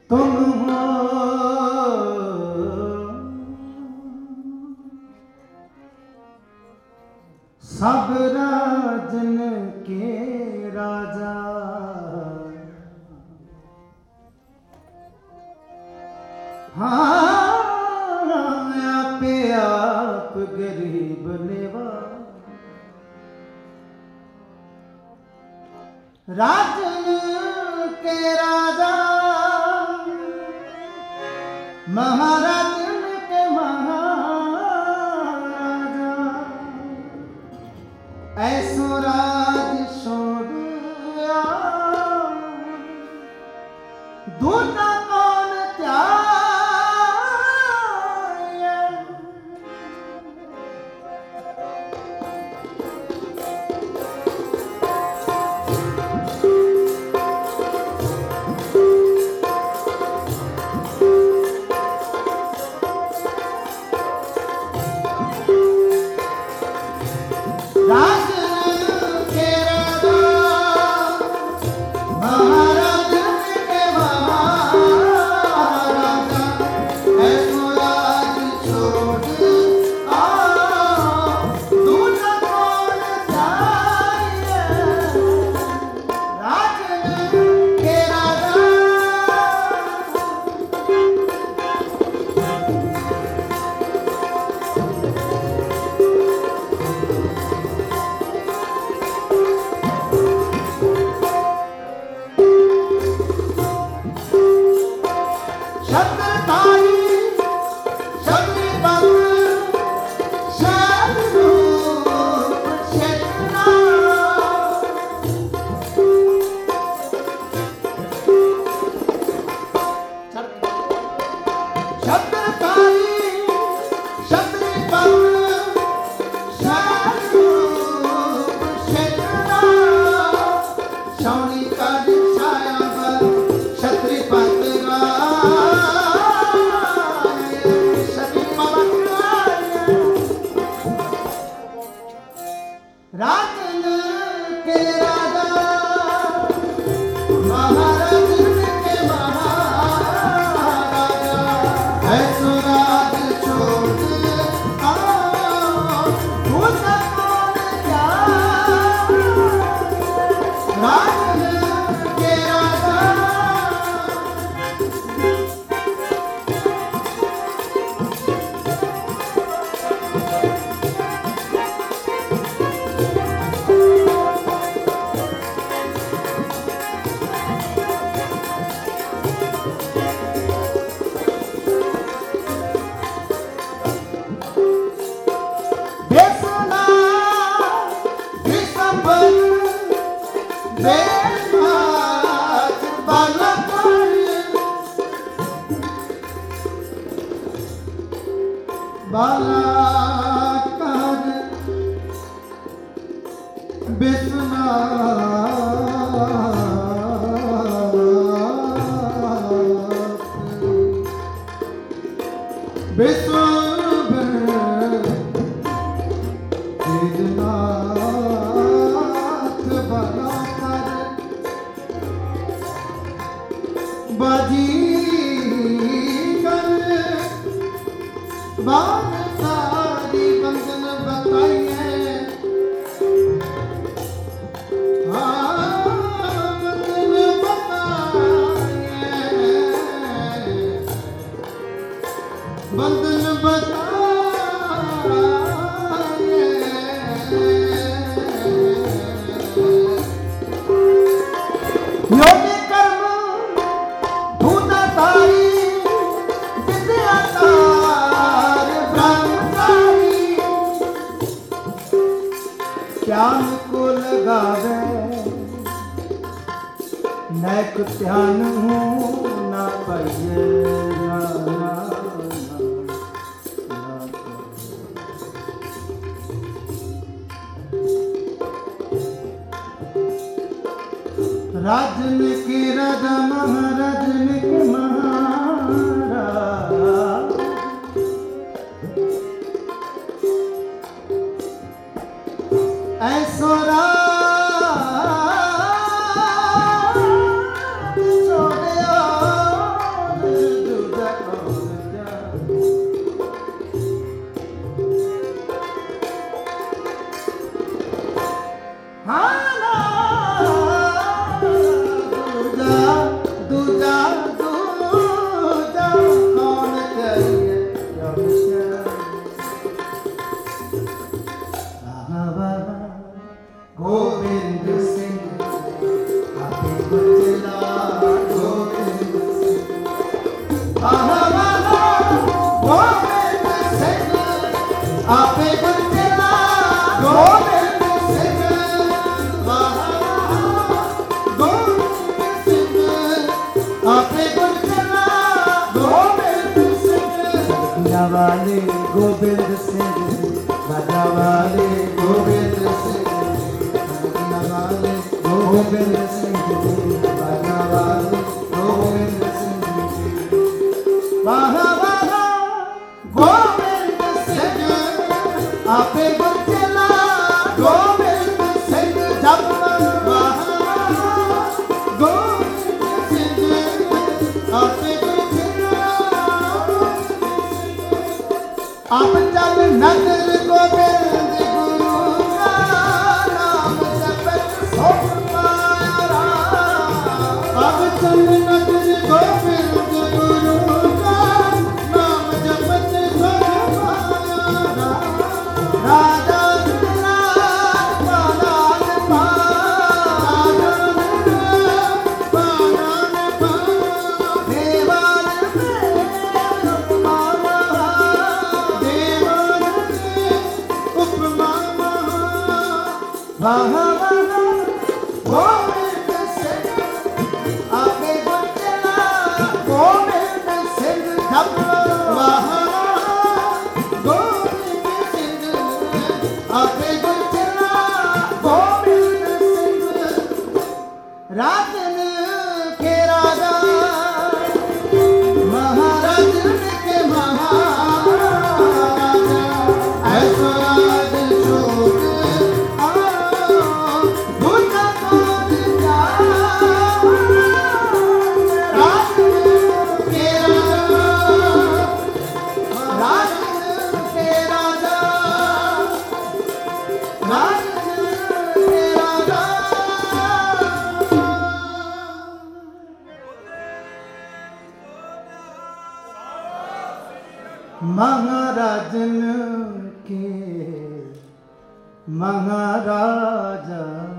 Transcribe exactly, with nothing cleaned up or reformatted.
तुम हो सब राजन के राजा, हाँ आपे आप गरीब लेवा, राजन के राजा महाराजन के महाराजा, ऐसो राज छोड़िया दूना कौन त्याग, बालाकार विश्वनाथ विश्व नाथ बालाकार बाजी बात सारी बंधन बताइए, हाँ बंधन बताइए, बंधन बताइए, योगी कर्म धूना तारी ध्यान को लगावे नैक ध्यान हूँ ना पाइए ना ना राजन के राजा महाराजन के महाराज, ऐसो राज छोड़िया वाले गोविंद सिंह राजा वाले गोविंद सिंह राजा वाले गोविंद सिंह राजा वाले गोविंद सिंह वाह वाह गोविंद सिंह आपे गुरचला गोविंद सिंह जब वाह गोविंद सिंह आपे अब चल नगर गोविंद गुरु का नाम जपत सुख पाया राम। अब चल नगर गोविंद गुरु का नाम जपत सुख पाया राम। राजा राज पालान पा पालान पा देवान वाह वाह गोविंद सिंह आपे गुरचला गोविंद सिंह जब वाह गोविंद सिंह आपे गुरचला गोविंद सिंह राजन के राजा महाराजन के महाराजा ऐसा राज शोक महाराजन के महाराजा